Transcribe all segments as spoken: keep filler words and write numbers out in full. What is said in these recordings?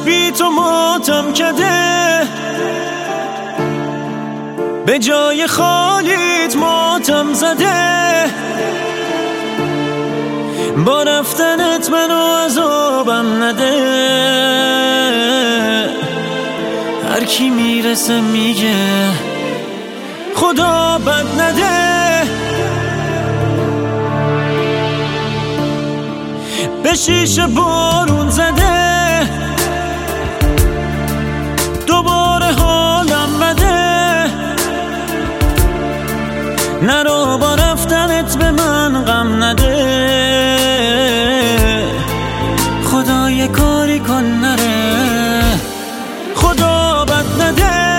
بی تو ماتم کده، به جای خالیت ماتم زده. با رفتنت منو عذابم نده. هر کی میرسه میگه خدا بد نده. به شیشه بارون زده، دوباره حالم بده. نرو با رفتنت به من غم نده. خدا یه کاری کن نره، خدا بد نده.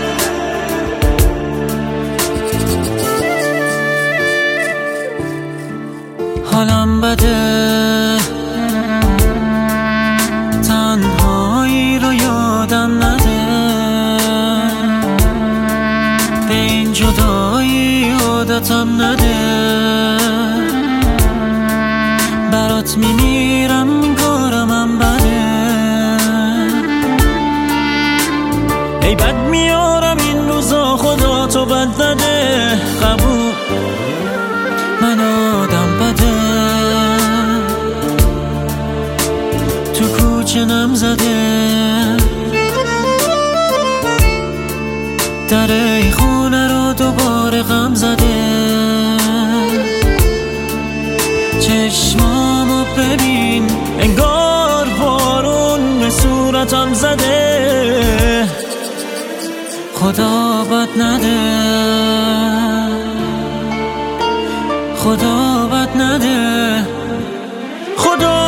حالم بده، تنهایی رو یادم نده. به این جدایی عادتم نده. برات میمیرم این کارم هم بده. ای بد میارم این روزا، خدا تو بد نده. قبول من آدم بده، تو کوچه نم زده. در ای خونه رو دوباره غم زده. چشمامو ببین انگار بارون به صورتم زده. خدا بد نده، خدا بد نده، خدا